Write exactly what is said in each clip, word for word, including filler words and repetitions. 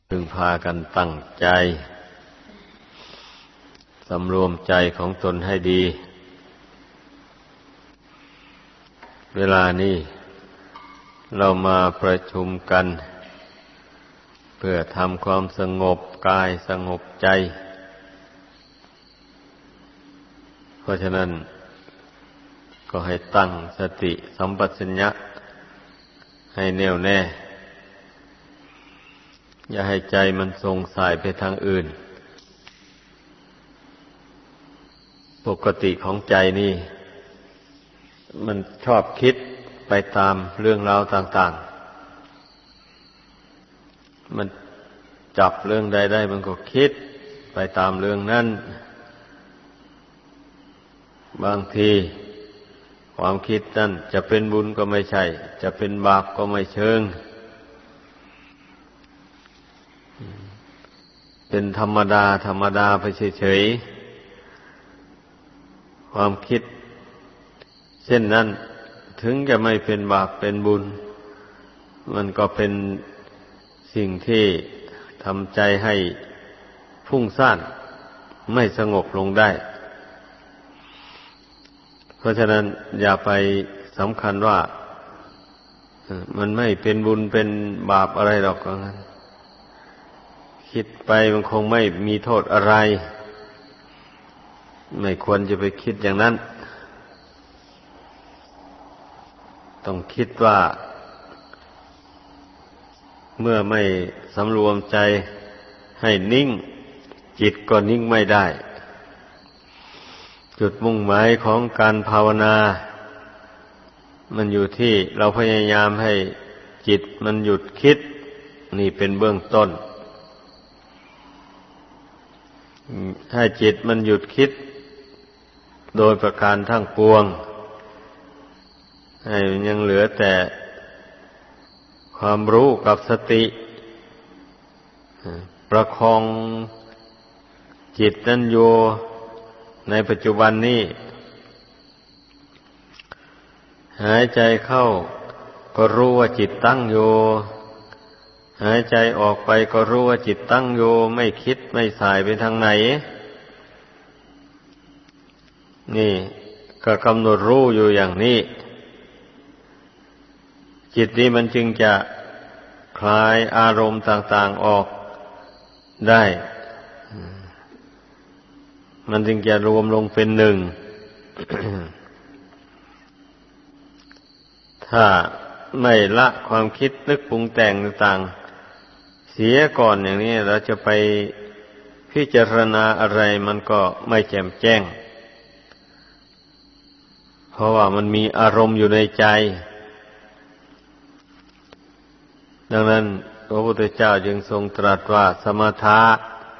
พึงพากันตั้งใจสำรวมใจของตนให้ดีเวลานี้เรามาประชุมกันเพื่อทำความสงบกายสงบใจเพราะฉะนั้นก็ให้ตั้งสติสัมปชัญญะให้แน่วแน่อย่าให้ใจมันส่งสายไปทางอื่นปกติของใจนี่มันชอบคิดไปตามเรื่องราวต่างๆมันจับเรื่องใดได้มันก็คิดไปตามเรื่องนั้นบางทีความคิดนั่นจะเป็นบุญก็ไม่ใช่จะเป็นบาปก็ไม่เชิงเป็นธรรมดาธรรมดาไปเฉยๆความคิดเช่นนั้นถึงจะไม่เป็นบาปเป็นบุญมันก็เป็นสิ่งที่ทำใจให้ฟุ้งซ่านไม่สงบลงได้เพราะฉะนั้นอย่าไปสำคัญว่ามันไม่เป็นบุญเป็นบาปอะไรหรอกงั้นคิดไปมันคงไม่มีโทษอะไรไม่ควรจะไปคิดอย่างนั้นต้องคิดว่าเมื่อไม่สำรวมใจให้นิ่งจิตก็นิ่งไม่ได้จุดมุ่งหมายของการภาวนามันอยู่ที่เราพยายามให้จิตมันหยุดคิดนี่เป็นเบื้องต้นถ้าจิตมันหยุดคิดโดยประการทั้งปวงให้มันยังเหลือแต่ความรู้กับสติประคองจิตนั้นอยู่ในปัจจุบันนี้หายใจเข้าก็รู้ว่าจิตตั้งอยู่หายใจออกไปก็รู้ว่าจิตตั้งอยู่ไม่คิดไม่สายไปทางไหนนี่ก็กำหนดรู้อยู่อย่างนี้จิตนี้มันจึงจะคลายอารมณ์ต่างๆออกได้มันจึงจะรวมลงเป็นหนึ่ง ถ้าไม่ละความคิดนึกปรุงแต่งต่างๆเสียก่อนอย่างนี้เราจะไปพิจารณาอะไรมันก็ไม่แจ่มแจ้งเพราะว่ามันมีอารมณ์อยู่ในใจดังนั้นพระพุทธเจ้าจึงทรงตรัสว่าสมถะ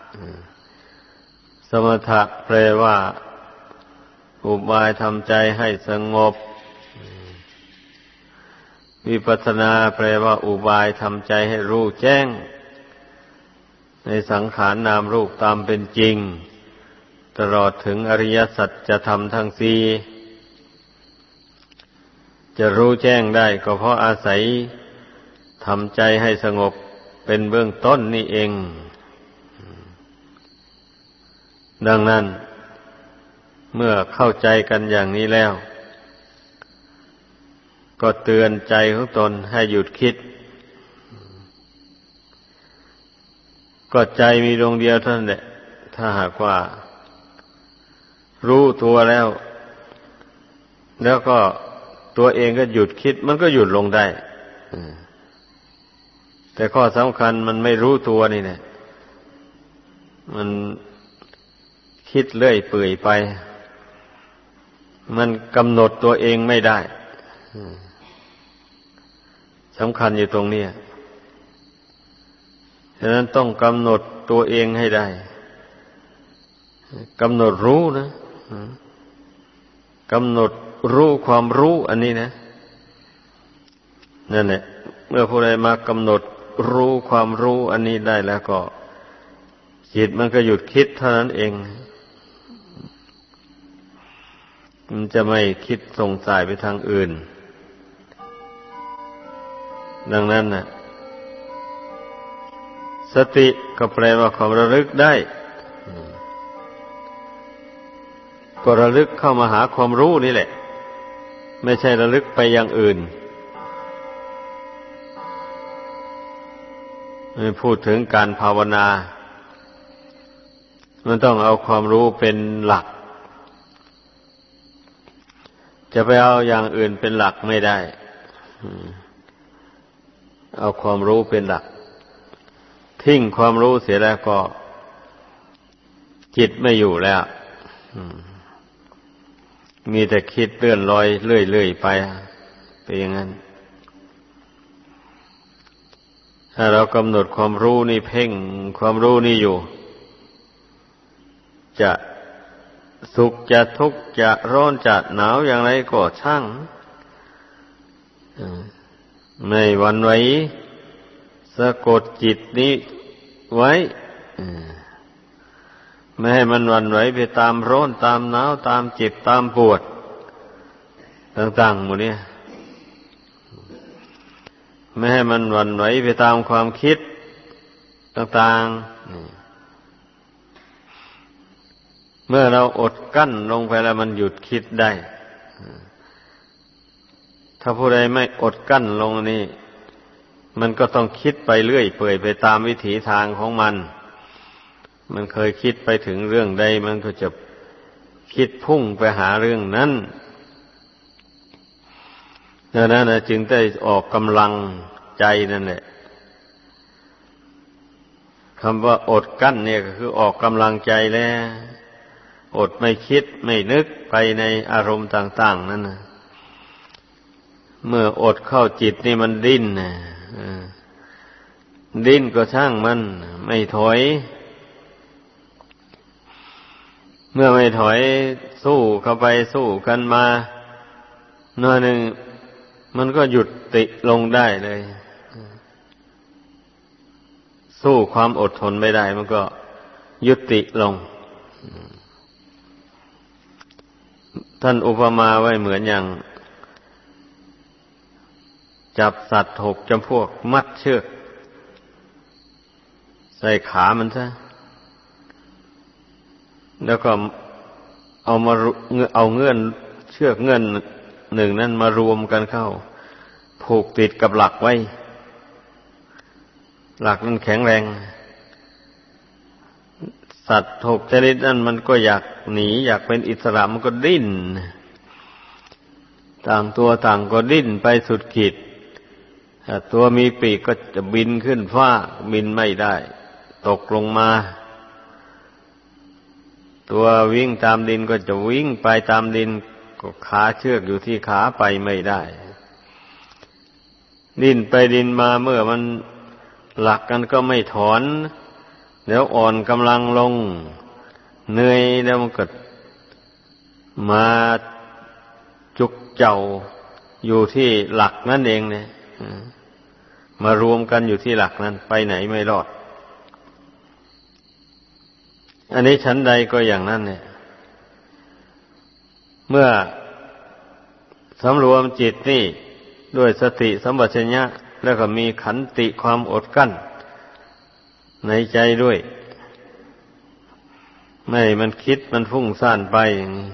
สมถะแปลว่าอุบายทำใจให้สงบวิปัสสนาแปลว่าอุบายทำใจให้รู้แจ้งในสังขารนามรูปตามเป็นจริงตลอดถึงอริยสัจธรรมทั้งสี่จะรู้แจ้งได้ก็เพราะอาศัยทำใจให้สงบเป็นเบื้องต้นนี่เองดังนั้นเมื่อเข้าใจกันอย่างนี้แล้วก็เตือนใจของตนให้หยุดคิดก็ใจมีดวงเดียวเท่านั้นแหละถ้าหากว่ารู้ตัวแล้วแล้วก็ตัวเองก็หยุดคิดมันก็หยุดลงได้แต่ข้อสำคัญมันไม่รู้ตัวนี่แหละมันคิดเลื่อยเปื่อยไปมันกำหนดตัวเองไม่ได้สำคัญอยู่ตรงนี้ฉะนั้นต้องกำหนดตัวเองให้ได้กำหนดรู้นะกำหนดรู้ความรู้อันนี้นะนั่นแหละเมื่อผู้ใดมากำหนดรู้ความรู้อันนี้ได้แล้วก็จิตมันก็หยุดคิดเท่านั้นเองมันจะไม่คิดส่งสายไปทางอื่นดังนั้นน่ะสติก็แปลว่าความระลึกได้ก็ระลึกเข้ามาหาความรู้นี่แหละไม่ใช่ระลึกไปอย่างอื่นพูดถึงการภาวนามันต้องเอาความรู้เป็นหลักจะไปเอาอย่างอื่นเป็นหลักไม่ได้เอาความรู้เป็นหลักทิ้งความรู้เสียแล้วก็จิตไม่อยู่แล้วมีแต่คิดเลื่อนลอยเรื่อยๆไปเป็นอย่างนั้นถ้าเรากำหนดความรู้นี่เพ่งความรู้นี่อยู่จะสุขจะทุกข์จะร้อนจะหนาวอย่างไรก็ช่างไม่หวั่นไหวสะกดจิตนี้ไว้ไม่ให้มันหวั่นไหวไปตามร้อนตามหนาวตามเจ็บตามปวดต่างๆหมดเนี่ยไม่ให้มันหวั่นไหวไปตามความคิดต่างๆเมื่อเราอดกั้นลงไปแล้วมันหยุดคิดได้ถ้าผู้ใดไม่อดกั้นลงนี่มันก็ต้องคิดไปเรื่อยเปื่อยไปตามวิถีทางของมันมันเคยคิดไปถึงเรื่องใดมันก็จะคิดพุ่งไปหาเรื่องนั้นดังนั้นนะจึงได้ออกกำลังใจนั่นแหละคำว่าอดกั้นเนี่ยก็คือออกกำลังใจแล้วอดไม่คิดไม่นึกไปในอารมณ์ต่างๆนั่นนะเมื่ออดเข้าจิตนี่มันดิ้นนะดิ้นก็ช่างมันไม่ถอยเมื่อไม่ถอยสู้เข้าไปสู้กันมาหน่อยหนึ่งมันก็หยุดติลงได้เลยสู้ความอดทนไม่ได้มันก็ยุติลงท่านอุปมาไว้เหมือนอย่างจับสัตว์หกจำพวกมัดเชือกใส่ขามันซะแล้วก็เอามาเอาเงื่อนเชือกเงื่อนหนึ่งนั้นมารวมกันเข้าผูกติดกับหลักไว้หลักนั้นแข็งแรงสัตว์หกชนิดนั้นมันก็อยากหนีอยากเป็นอิสระมันก็ดิ้นต่างตัวต่างก็ดิ้นไปสุดขีดตัวมีปีกก็จะบินขึ้นฟ้าบินไม่ได้ตกลงมาตัววิ่งตามดินก็จะวิ่งไปตามดินก็ขาเชือกอยู่ที่ขาไปไม่ได้ดิ้นไปดินมาเมื่อมันหลักกันก็ไม่ถอนแล้วอ่อนกำลังลงเหนื่อยแล้วมันก็มาจุกเจ้าอยู่ที่หลักนั่นเองเนี่ยมารวมกันอยู่ที่หลักนั้นไปไหนไม่รอดอันนี้ชั้นใดก็อย่างนั้นเนี่ยเมื่อสำรวมจิตนี่ด้วยสติสัมปชัญญะแล้วก็มีขันติความอดกั้นในใจด้วยไม่มันคิดมันฟุ้งซ่านไปอย่างนี้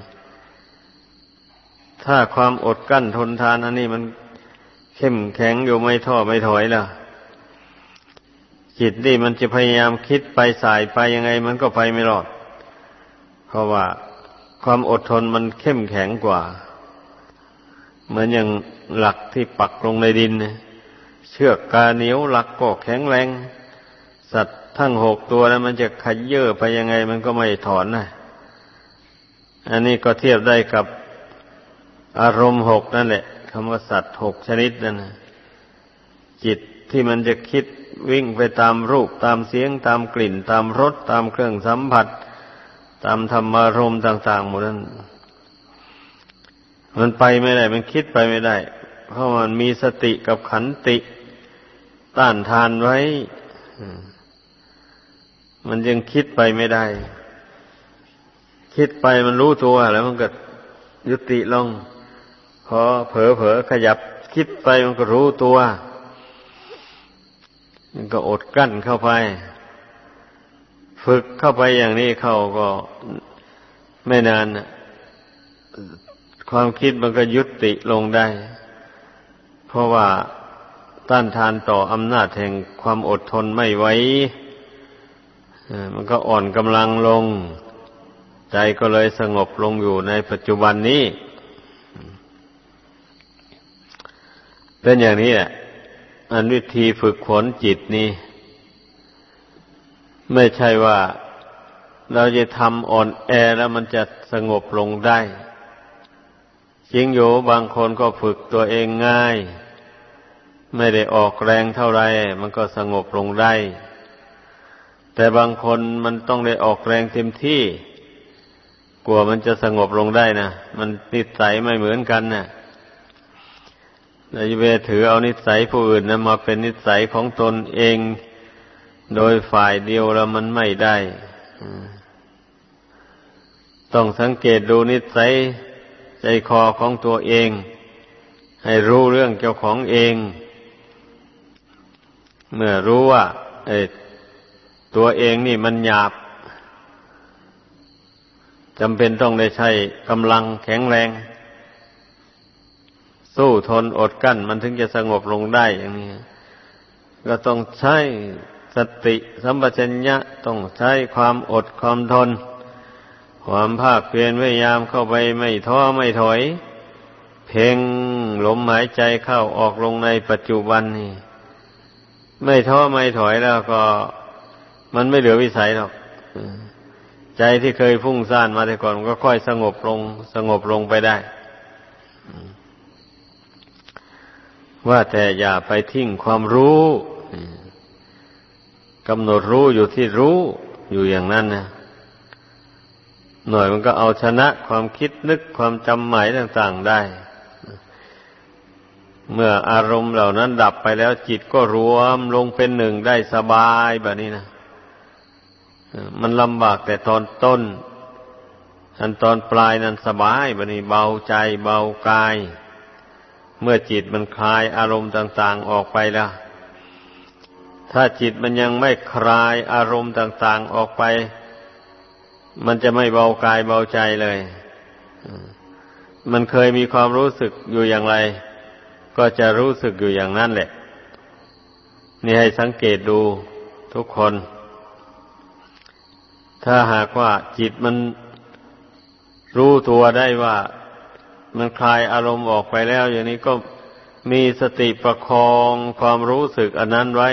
ถ้าความอดกั้นทนทานอันนี้มันเข้มแข็งอยู่ไม่ท้อไม่ถอยล่ะจิตนี่มันจะพยายามคิดไปสายไปยังไงมันก็ไปไม่รอดเพราะว่าความอดทนมันเข้มแข็งกว่าเหมือนอย่างหลักที่ปักลงในดินเชือกกาเหนียวหลักก็แข็งแรงสัตว์ทั้งหกตัวนั้นมันจะขยื่อไปยังไงมันก็ไม่ถอนนะอันนี้ก็เทียบได้กับอารมณ์หกนั่นแหละคำว่าสัตว์หกชนิดนั่นนะจิตที่มันจะคิดวิ่งไปตามรูปตามเสียงตามกลิ่นตามรสตามเครื่องสัมผัสตามธรรมารมณ์ต่างๆหมดนั้นมันไปไม่ได้มันคิดไปไม่ได้เพราะมันมีสติกับขันติต้านทานไว้มันยังคิดไปไม่ได้คิดไปมันรู้ตัวแล้วมันก็ยุติลงพอเผลอๆขยับคิดไปมันก็รู้ตัวมันก็อดกลั้นเข้าไปฝึกเข้าไปอย่างนี้เข้าก็ไม่นานความคิดมันก็ยุติลงได้เพราะว่าต้านทานต่ออำนาจแห่งความอดทนไม่ไหวมันก็อ่อนกำลังลงใจก็เลยสงบลงอยู่ในปัจจุบันนี้เป็นอย่างนี้แหละอันวิธีฝึกฝนจิตนี้ไม่ใช่ว่าเราจะทำอ่อนแอแล้วมันจะสงบลงได้จริงอยู่บางคนก็ฝึกตัวเองง่ายไม่ได้ออกแรงเท่าไรมันก็สงบลงได้แต่บางคนมันต้องได้ออกแรงเต็มที่กลัวมันจะสงบลงได้นะมันนิสัยไม่เหมือนกันนะเราจะไปถือเอานิสัยผู้อื่นนะมาเป็นนิสัยของตนเองโดยฝ่ายเดียวแล้วมันไม่ได้ต้องสังเกตดูนิสัยใจคอของตัวเองให้รู้เรื่องเจ้าของเองเมื่อรู้ว่าเอ่อตัวเองนี่มันหยาบจำเป็นต้องได้ใช้กำลังแข็งแรงสู้ทนอดกลั้นมันถึงจะสงบลงได้อย่างนี้ก็ต้องใช้สติสัมปชัญญะต้องใช้ความอดความทนความภาคเพียรพยายามเข้าไปไม่ท้อไม่ถอยเพ่งลมหายใจเข้าออกลงในปัจจุบันนี่ไม่ท้อไม่ถอยแล้วก็มันไม่เหลือวิสัยหรอกใจที่เคยฟุ้งซ่านมาแต่ก่อนก็ค่อยสงบลงสงบลงไปได้ว่าแต่อย่าไปทิ้งความรู้กำหนดรู้อยู่ที่รู้อยู่อย่างนั้นนะหน่อยมันก็เอาชนะความคิดนึกความจำหมายต่างๆได้เมื่ออารมณ์เหล่านั้นดับไปแล้วจิตก็รวมลงเป็นหนึ่งได้สบายแบบนี้นะมันลำบากแต่ตอนต้นอันตอนปลายนั้นสบายแบบนี้เบาใจเบากายเมื่อจิตมันคลายอารมณ์ต่างๆออกไปแล้วถ้าจิตมันยังไม่คลายอารมณ์ต่างๆออกไปมันจะไม่เบากายเบาใจเลยมันเคยมีความรู้สึกอยู่อย่างไรก็จะรู้สึกอยู่อย่างนั้นแหละนี่ให้สังเกตดูทุกคนถ้าหากว่าจิตมันรู้ตัวได้ว่ามันคลายอารมณ์ออกไปแล้วอย่างนี้ก็มีสติประคองความรู้สึกอันนั้นไว้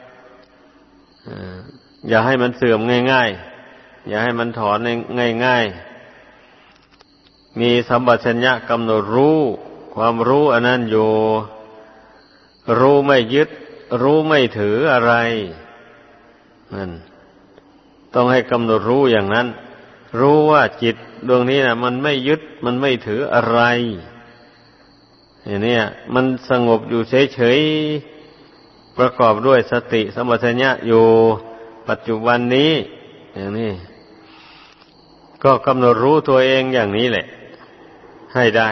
อย่าให้มันเสื่อมง่ายๆอย่าให้มันถอนง่ายๆมีสัมปชัญญะกำหนดรู้ความรู้อันนั้นอยู่รู้ไม่ยึดรู้ไม่ถืออะไรนั่นต้องให้กำหนดรู้อย่างนั้นรู้ว่าจิตดวงนี้นะมันไม่ยึดมันไม่ถืออะไรอย่างนี้มันสงบอยู่เฉยๆประกอบด้วยสติสัมปชัญญะอยู่ปัจจุบันนี้อย่างนี้ก็กำหนดรู้ตัวเองอย่างนี้แหละให้ได้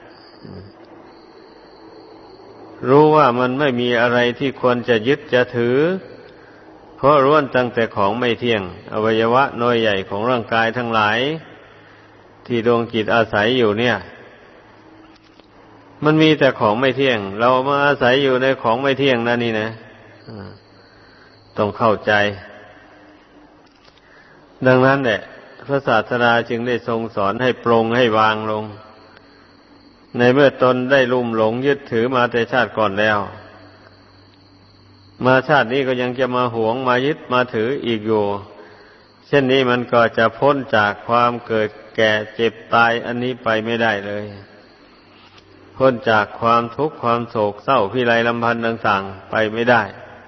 รู้ว่ามันไม่มีอะไรที่ควรจะยึดจะถือเพราะล้วนตั้งแต่ของไม่เที่ยงอวัยวะน้อยใหญ่ของร่างกายทั้งหลายที่ดวงจิตอาศัยอยู่เนี่ยมันมีแต่ของไม่เที่ยงเรามาอาศัยอยู่ในของไม่เที่ยงนั่นนี่นะต้องเข้าใจดังนั้นแหละพระศาสดาจึงได้ทรงสอนให้ปรงให้วางลงในเมื่อตนได้ลุ่มหลงยึดถือมาแต่ชาติก่อนแล้วมาชาตินี้ก็ยังจะมาหวงมายึดมาถืออีกอยู่เช่นนี้มันก็จะพ้นจากความเกิดแก่เจ็บตายอันนี้ไปไม่ได้เลยพ้นจากความทุกข์ความโศกเศร้าพิไรลำพันธ์ต่างๆไปไม่ได้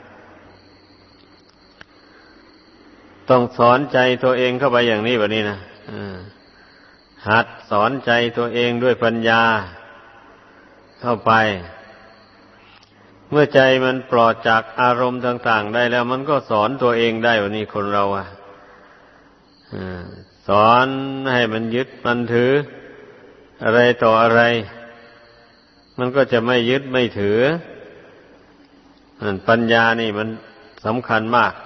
ต้องสอนใจตัวเองเข้าไปอย่างนี้แบบนี้นะหัดสอนใจตัวเองด้วยปัญญาเข้าไปเมื่อใจมันปลอดจากอารมณ์ต่างๆได้แล้วมันก็สอนตัวเองได้ว่านี่คนเราอ่ะสอนให้มันยึดมันถืออะไรต่ออะไรมันก็จะไม่ยึดไม่ถือปัญญานี่มันสำคัญมาก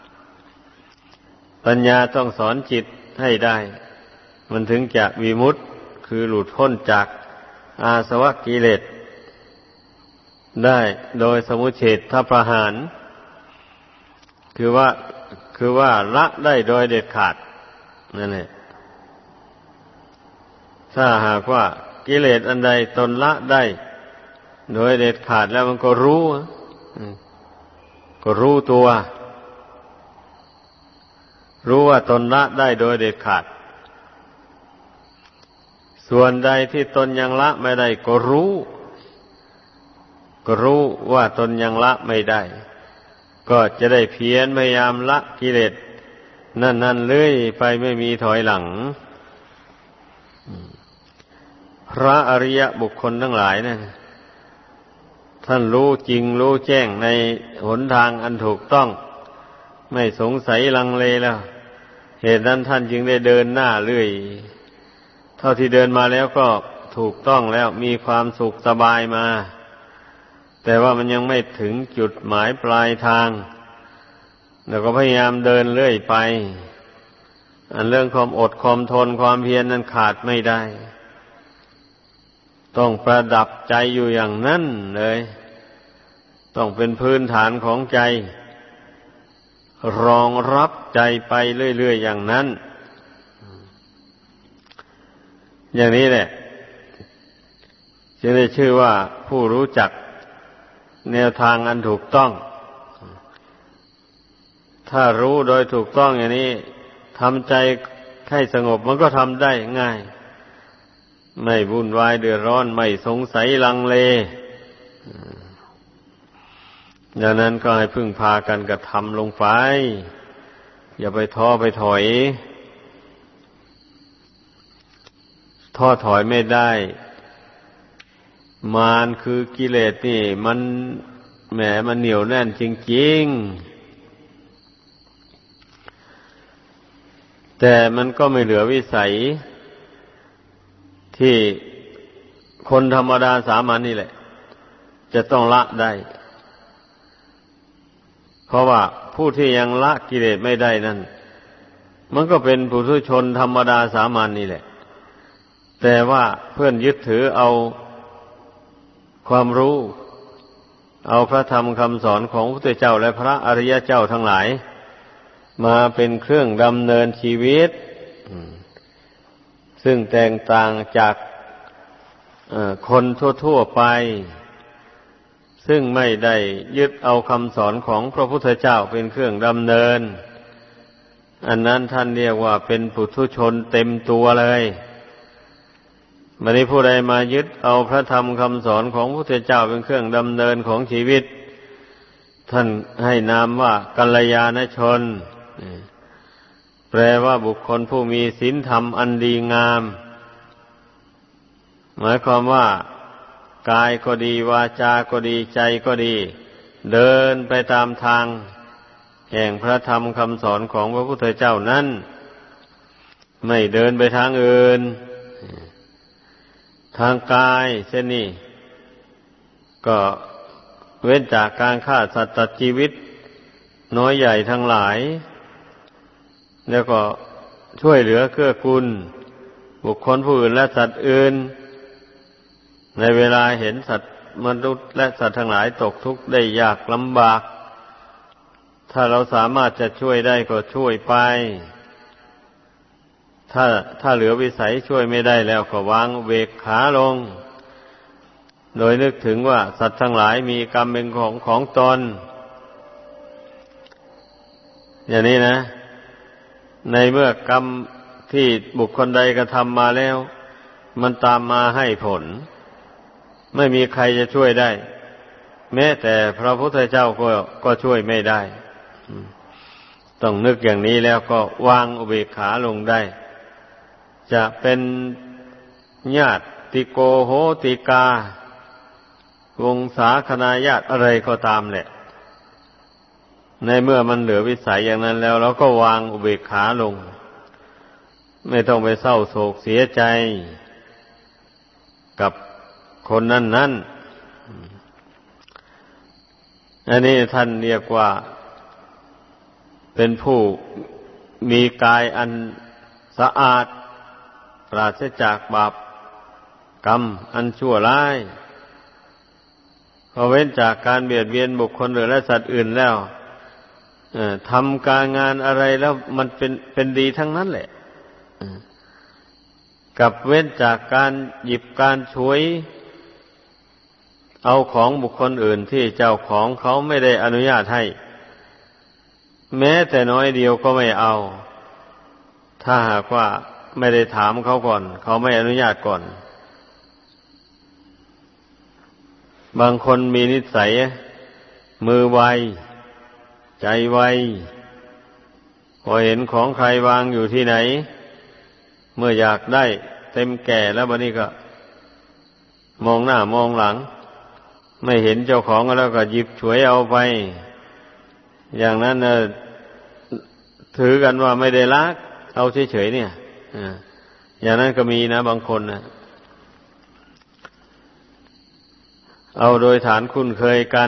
ปัญญาต้องสอนจิตให้ได้มันถึงจะวิมุตติคือหลุดพ้นจากอาสวะกิเลสได้โดยสมุจเฉทประหารคือว่าคือว่าละได้โดยเด็ดขาดนั่นแหละถ้าหากว่ากิเลสอันใดตนละได้โดยเด็ดขาดแล้วมันก็รู้ก็รู้ตัวรู้ว่าตนละได้โดยเด็ดขาดส่วนใดที่ตนยังละไม่ได้ก็รู้ก็รู้ว่าตนยังละไม่ได้ก็จะได้เพียรพยายามละกิเลสนั่นๆเรื่อยไปไม่มีถอยหลังพระอริยบุคคลทั้งหลายนะท่านรู้จริงรู้แจ้งในหนทางอันถูกต้องไม่สงสัยลังเลแล้วเหตุนั้นท่านจึงได้เดินหน้าเรื่อยเท่าที่เดินมาแล้วก็ถูกต้องแล้วมีความสุขสบายมาแต่ว่ามันยังไม่ถึงจุดหมายปลายทางแล้วก็พยายามเดินเรื่อยไปอันเรื่องความอดความทนความเพียรนั้นขาดไม่ได้ต้องประดับใจอยู่อย่างนั้นเลยต้องเป็นพื้นฐานของใจรองรับใจไปเรื่อยๆอย่างนั้นอย่างนี้แหละจึงได้ชื่อว่าผู้รู้จักแนวทางอันถูกต้องถ้ารู้โดยถูกต้องอย่างนี้ทำใจให้สงบมันก็ทำได้ง่ายไม่วุ่นวายเดือดร้อนไม่สงสัยลังเลดังนั้นก็ให้พึ่งพากันกระทำลงไปอย่าไปท้อไปถอยท้อถอยไม่ได้มารคือกิเลสนี่มันแหมมันเหนียวแน่นจริงๆแต่มันก็ไม่เหลือวิสัยที่คนธรรมดาสามัญนี่แหละจะต้องละได้เพราะว่าผู้ที่ยังละกิเลสไม่ได้นั่นมันก็เป็นปุถุชนธรรมดาสามัญนี่แหละแต่ว่าเพื่อนยึดถือเอาความรู้เอาพระธรรมคำสอนของพระพุทธเจ้าและพระอริยเจ้าทั้งหลายมาเป็นเครื่องดำเนินชีวิตซึ่งแตกต่างจากคนทั่วๆไปซึ่งไม่ได้ยึดเอาคำสอนของพระพุทธเจ้าเป็นเครื่องดำเนินอันนั้นท่านเรียกว่าเป็นปุถุชนเต็มตัวเลยบัดนี้ผู้ใดมายึดเอาพระธรรมคำสอนของพระพุทธเจ้าเป็นเครื่องดำเนินของชีวิตท่านให้นามว่ากัลยาณชนแปลว่าบุคคลผู้มีศีลธรรมอันดีงามหมายความว่ากายก็ดีวาจาก็ดีใจก็ดีเดินไปตามทางแห่งพระธรรมคำสอนของพระพุทธเจ้านั้นไม่เดินไปทางอื่นทางกายเช่นนี้ก็เว้นจากการฆ่าสัตว์ตัดชีวิตน้อยใหญ่ทั้งหลายแล้วก็ช่วยเหลือเกื้อกูลบุคคลผู้อื่นและสัตว์อื่นในเวลาเห็นสัตว์มนุษย์และสัตว์ทั้งหลายตกทุกข์ได้ยากลำบากถ้าเราสามารถจะช่วยได้ก็ช่วยไปถ้าถ้าเหลือวิสัยช่วยไม่ได้แล้วก็วางเวกขาลงโดยนึกถึงว่าสัตว์ทั้งหลายมีกรรมเป็นของของตนอย่างนี้นะในเมื่อกรรมที่บุคคลใดกระทำมาแล้วมันตามมาให้ผลไม่มีใครจะช่วยได้แม้แต่พระพุทธเจ้าก็ก็ช่วยไม่ได้ต้องนึกอย่างนี้แล้วก็วางอุเบกขาลงได้จะเป็นญาติโกโหติกาวงศาคณาญาติอะไรก็ตามแหละในเมื่อมันเหลือวิสัยอย่างนั้นแล้วเราก็วางอุเบกขาลงไม่ต้องไปเศร้าโศกเสียใจกับคนนั้นนั้นอันนี้ท่านเรียกว่าเป็นผู้มีกายอันสะอาดปราศจากบาปกรรมอันชั่วร้ายพอเว้นจากการเบียดเบียนบุคคลอื่นและสัตว์อื่นแล้วทำการงานอะไรแล้วมันเป็นเป็นดีทั้งนั้นแหละกับเว้นจากการหยิบการฉวยเอาของบุคคลอื่นที่เจ้าของเขาไม่ได้อนุญาตให้แม้แต่น้อยเดียวก็ไม่เอาถ้าหากว่าไม่ได้ถามเขาก่อนเขาไม่อนุญาตก่อนบางคนมีนิสัยมือไวใจไวพอเห็นของใครวางอยู่ที่ไหนเมื่ออยากได้เต็มแก่แล้วบัดนี้ก็มองหน้ามองหลังไม่เห็นเจ้าของแล้วก็หยิบฉวยเอาไปอย่างนั้นน่ะถือกันว่าไม่ได้ลักเอาเฉยๆเนี่ยอย่างนั้นก็มีนะบางคนนะเอาโดยฐานคุ้นเคยกัน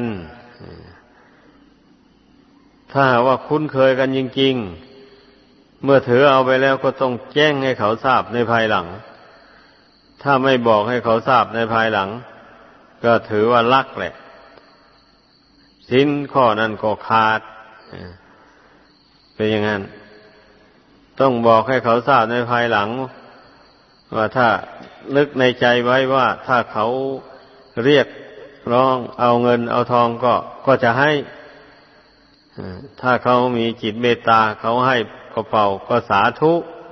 ถ้าว่าคุ้นเคยกันจริงๆเมื่อถือเอาไปแล้วก็ต้องแจ้งให้เขาทราบในภายหลังถ้าไม่บอกให้เขาทราบในภายหลังก็ถือว่าลักแหละสินข้อนั้นก็ขาดเป็นอย่างนั้นต้องบอกให้เขาทราบในภายหลังว่าถ้านึกในใจไว้ว่าถ้าเขาเรียกร้องเอาเงินเอาทองก็ก็จะให้ถ้าเขามีจิตเมตตาเขาให้ก็เป่าก็สาธุ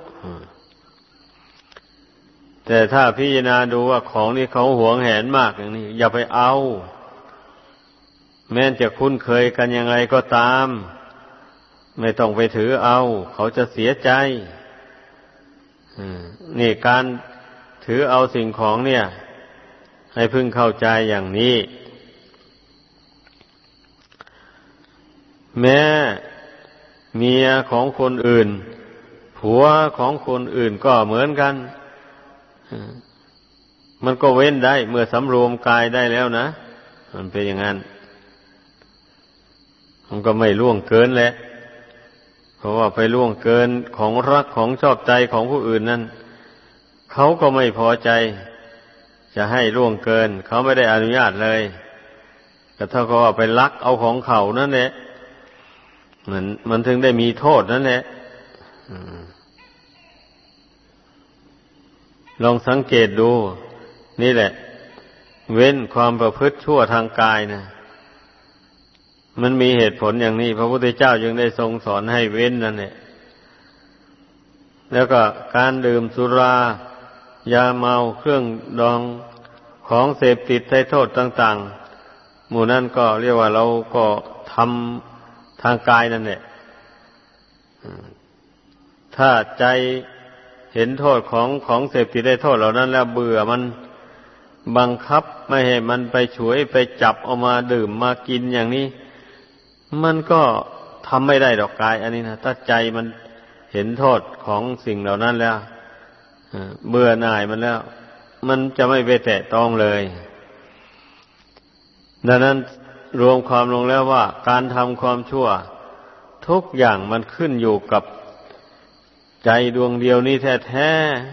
แต่ถ้าพิจารณาดูว่าของนี้เขาหวงแหนมากอย่างนี้อย่าไปเอาแม้จะคุ้นเคยกันยังไงก็ตามไม่ต้องไปถือเอาเขาจะเสียใจนี่การถือเอาสิ่งของเนี่ยให้พึงเข้าใจอย่างนี้แม้เมียของคนอื่นผัวของคนอื่นก็เหมือนกันมันก็เว้นได้เมื่อสำรวมกายได้แล้วนะมันเป็นอย่างนั้นมันก็ไม่ล่วงเกินแหละเพราะว่าไปล่วงเกินของรักของชอบใจของผู้อื่นนั้นเขาก็ไม่พอใจจะให้ล่วงเกินเขาไม่ได้อนุญาตเลยก็เท่ากับว่าไปลักเอาของเขานั่นแหละมันมันถึงได้มีโทษนั่นแหละลองสังเกตดูนี่แหละเว้นความประพฤติชั่วทางกายนะมันมีเหตุผลอย่างนี้พระพุทธเจ้าจึงได้ทรงสอนให้เว้นนั่นแหละแล้วก็การดื่มสุรายาเมาเครื่องดองของเสพติดให้โทษต่างๆหมู่นั้นก็เรียกว่าเราก็ทำทางกายนั่นแหละถ้าใจเห็นโทษของของเสพติดได้โทษเหล่านั้นแล้วเบื่อมันบังคับไม่ให้มันไปฉวยไปจับเอามาดื่มมากินอย่างนี้มันก็ทำไม่ได้ดอกกายอันนี้นะถ้าใจมันเห็นโทษของสิ่งเหล่านั้นแล้วเบื่อหน่ายมันแล้วมันจะไม่ไปแตะต้องเลยดังนั้นรวมความลงแล้วว่าการทำความชั่วทุกอย่างมันขึ้นอยู่กับใจดวงเดียวนี้แท้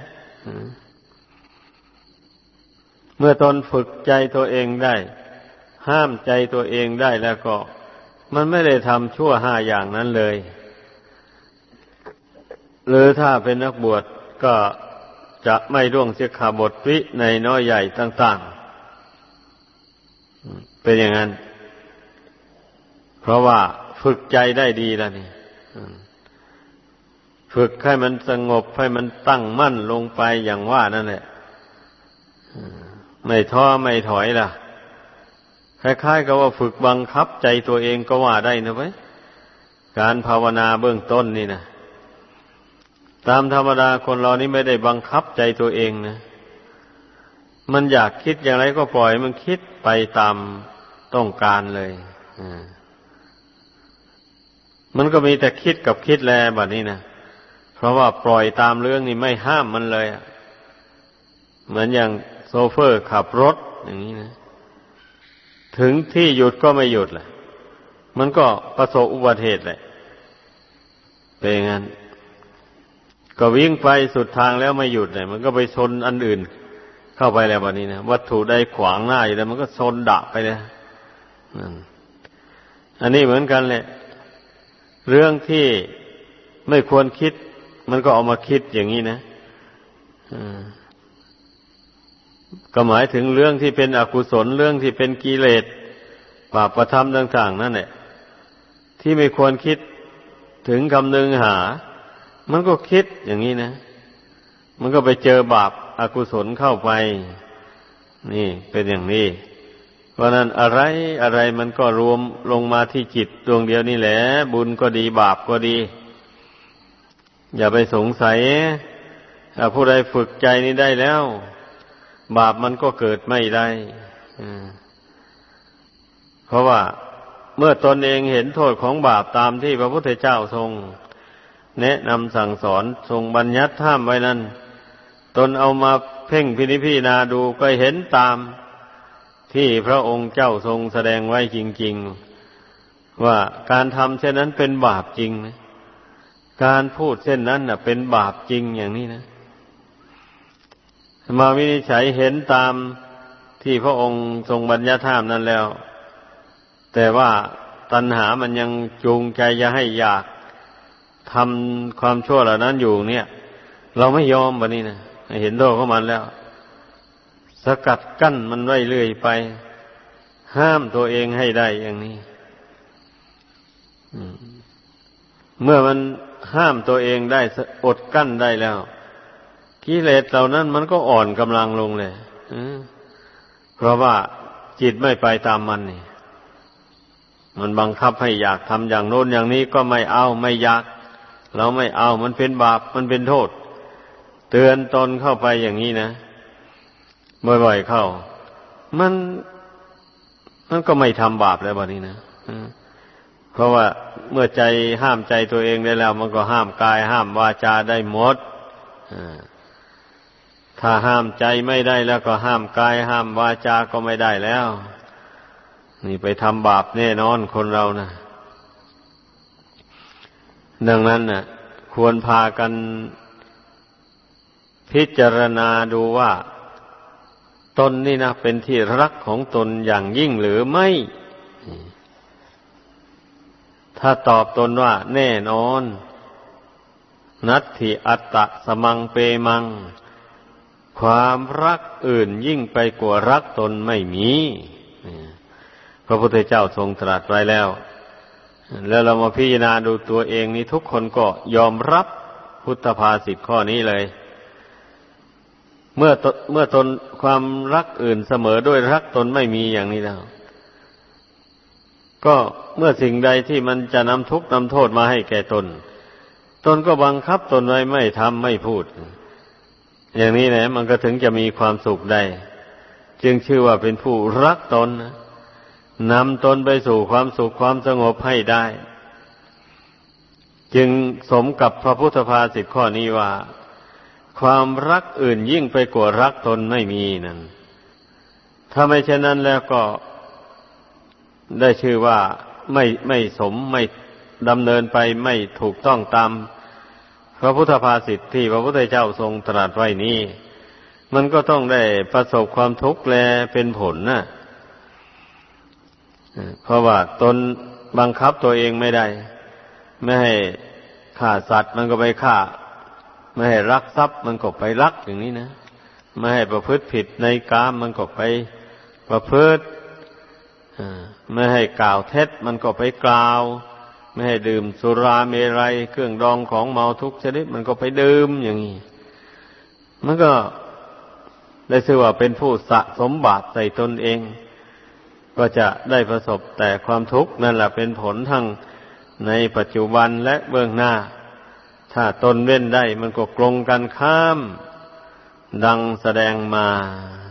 ๆเมื่อตนฝึกใจตัวเองได้ห้ามใจตัวเองได้แล้วก็มันไม่ได้ทำชั่วห้าอย่างนั้นเลยหรือถ้าเป็นนักบวชก็จะไม่ล่วงสิกขาบทวิในน้อยใหญ่ต่างๆเป็นอย่างนั้นเพราะว่าฝึกใจได้ดีแล้วนี่ฝึกให้มันสงบให้มันตั้งมั่นลงไปอย่างว่านั่นแหละไม่ท้อไม่ถอยล่ะคล้ายๆกับว่าฝึกบังคับใจตัวเองก็ว่าได้นะเว้ยการภาวนาเบื้องต้นนี่นะตามธรรมดาคนเรานี่ไม่ได้บังคับใจตัวเองนะมันอยากคิดอย่างไรก็ปล่อยมันคิดไปตามต้องการเลยมันก็มีแต่คิดกับคิดแลบัดนี้นะเพราะว่าปล่อยตามเรื่องนี่ไม่ห้ามมันเลยเหมือนอย่างโชเฟอร์ขับรถอย่างนี้นะถึงที่หยุดก็ไม่หยุดแหละมันก็ประสบอุบัติเหตุแหละเป็นงั้นก็วิ่งไปสุดทางแล้วไม่หยุดเนี่ยมันก็ไปชนอันอื่นเข้าไปแล้ววันนี้นะวัตถุใดขวางหน้าอยู่แล้วมันก็ชนดะไปเลยนั่นอันนี้เหมือนกันแหละเรื่องที่ไม่ควรคิดมันก็เอามาคิดอย่างนี้นะก็หมายถึงเรื่องที่เป็นอกุศลเรื่องที่เป็นกิเลสบาปธรรมต่างๆนั่นแหละที่ไม่ควรคิดถึงคำนึงหามันก็คิดอย่างนี้นะมันก็ไปเจอบาปอกุศลเข้าไปนี่เป็นอย่างนี้เพราะนั้นอะไรอะไรมันก็รวมลงมาที่จิตดวงเดียวนี่แหละบุญก็ดีบาปก็ดีอย่าไปสงสัยถ้าผู้ใดฝึกใจนี้ได้แล้วบาปมันก็เกิดไม่ได้เพราะว่าเมื่อตนเองเห็นโทษของบาปตามที่พระพุทธเจ้าทรงแนะนำสั่งสอนทรงบัญญัติห้ามไว้นั้นตนเอามาเพ่งพินิจพิจารณาดูก็เห็นตามที่พระองค์เจ้าทรงแสดงไว้จริงๆว่าการทำเช่นนั้นเป็นบาปจริงนะการพูดเช่นนั้นน่ะเป็นบาปจริงอย่างนี้นะมาวินิจฉัยเห็นตามที่พระองค์ทรงบัญญัติห้ามนั้นแล้วแต่ว่าตัณหามันยังจูงใจจะให้อยากทำความชั่วเหล่านั้นอยู่เนี่ยเราไม่ยอมวันนี้นะเห็นโทษของมันแล้วสกัดกั้นมันไว้เรื่อยไปห้ามตัวเองให้ได้อย่างนี้เมื่อมันห้ามตัวเองได้อดกั้นได้แล้วกิเลสเหล่านั้นมันก็อ่อนกำลังลงเลยเพราะว่าจิตไม่ไปตามมันนี่มันบังคับให้อยากทำอย่างโน้นอย่างนี้ก็ไม่เอาไม่อยากเราไม่เอามันเป็นบาปมันเป็นโทษเตือนตนเข้าไปอย่างนี้นะบ่อยๆเข้ามันมันก็ไม่ทำบาปแล้วบัดนี้นะเพราะว่าเมื่อใจห้ามใจตัวเองได้แล้วมันก็ห้ามกายห้ามวาจาได้หมดถ้าห้ามใจไม่ได้แล้วก็ห้ามกายห้ามวาจาก็ไม่ได้แล้วนี่ไปทำบาปแน่นอนคนเรานะดังนั้นน่ะควรพากันพิจารณาดูว่าตนนี่นะเป็นที่รักของตนอย่างยิ่งหรือไม่ถ้าตอบตนว่าแน่นอนนัตถิอัตตะสมังเปมังความรักอื่นยิ่งไปกว่ารักตนไม่มีพระพุทธเจ้าทรงตรัสไว้แล้วแล้วเรามาพิจารณาดูตัวเองนี้ทุกคนก็ยอมรับพุทธภาษิตข้อนี้เลยเมื่อตเมื่อตนความรักอื่นเสมอด้วยรักตนไม่มีอย่างนี้แล้วก็เมื่อสิ่งใดที่มันจะนำทุกข์นำโทษมาให้แก่ตนตนก็บังคับตนไว้ไม่ทำไม่พูดอย่างนี้แหละมันก็ถึงจะมีความสุขได้จึงชื่อว่าเป็นผู้รักตนนำตนไปสู่ความสุขความสงบให้ได้จึงสมกับพระพุทธภาษิตข้อนี้ว่าความรักอื่นยิ่งไปกว่ารักตนไม่มีนั่นถ้าไม่เช่นนั้นแล้วก็ได้ชื่อว่าไม่ไม่สมไม่ดำเนินไปไม่ถูกต้องตามพระพุทธภาษิตที่พระพุทธเจ้าทรงตรัสไว้นี้มันก็ต้องได้ประสบความทุกข์แลเป็นผลนะเพราะว่าตนบังคับตัวเองไม่ได้ไม่ให้ฆ่าสัตว์มันก็ไปฆ่าไม่ให้รักทรัพย์มันก็ไปรักอย่างนี้นะไม่ให้ประพฤติผิดในกามมันก็ไปประพฤติไม่ให้กล่าวเท็จมันก็ไปกล่าวไม่ให้ดื่มสุราเมรัยเครื่องดองของเมาทุกชนิดมันก็ไปดื่มอย่างนี้มันก็ได้ชื่อว่าเป็นผู้สะสมบาปใส่ตนเองก็จะได้ประสบแต่ความทุกข์นั่นแหละเป็นผลทั้งในปัจจุบันและเบื้องหน้าถ้าตนเว้นได้มันก็กลงกันข้ามดังแสดงมา